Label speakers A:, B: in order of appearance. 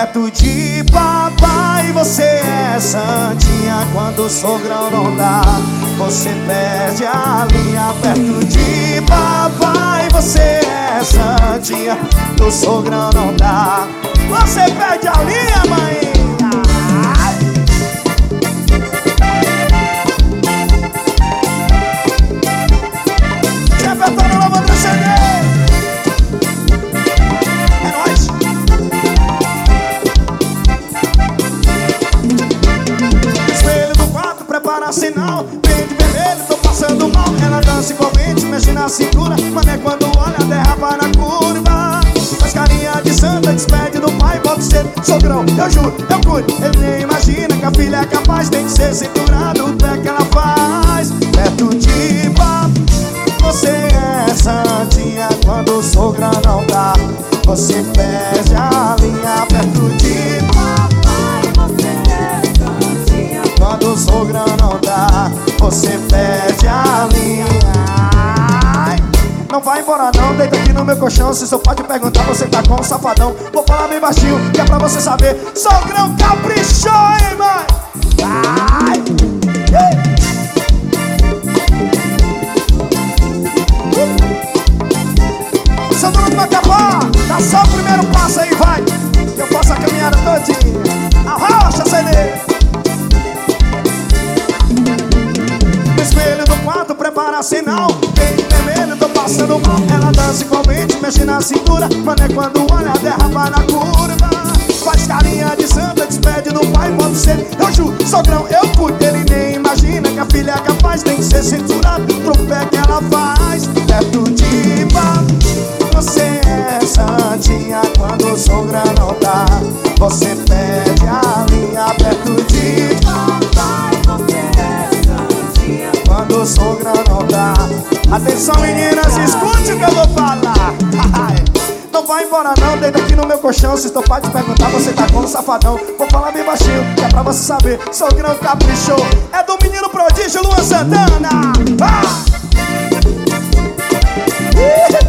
A: Perto de papai você é santinha. Quando o sogrão não dá, você perde a linha. Perto de papai você é santinha. Do sogrão não dá, você perde a linha, mãe. Repertório novo do CD. É nóis. Espelho do quarto, prepara sinal. Verde vermelho, tô passando mal. Ela dança envolvente, mexe na cintura. Mas é quando olha, derrapa na curva. Faz carinha de santa, despede do pai. Pode ser sogrão, eu juro, eu cuido. Ele nem imagina que a filha é capaz. Tem que ser cinturado, o pé que ela faz. Perto de papai você é santinha. Quando o sogrão não dá, você perde a linha. Perto de papai você é santinha. Quando o sogrão não dá, você perde a linha. Não vai embora não, deita aqui no meu colchão. Se seu pai te perguntar, você tá com um safadão. Vou falar bem baixinho, que é pra você saber. Sogrão caprichou, hein, mãe? Ai! Sandro do Macapá, dá só o primeiro passo aí, vai. Que eu faço a caminhada todinha. Arrocha, CD. Espelho do quarto, prepara sinal. Verde vermelho, tô passando mal. Ela dança igualmente, mexe na cintura. Mas é quando olha, derrapa na curva. Faz carinha de santa, despede do pai. Pode ser, eu juro, sogrão, eu cuido. Ele nem imagina que a filha é capaz. Tem que ser cinturado, pro pé que ela faz. Perto de papai você é santinha. Quando o sogrão não dá, você perde a linha. Perto de papai você é santinha. Quando o sogrão não dá. Atenção meninas, escute o que eu vou falar. Não vai embora não, deita aqui no meu colchão. Se teu pai te perguntar, você tá com um safadão. Vou falar bem baixinho, que é pra você saber. Sogrão caprichou, é do menino prodígio Luan Santana.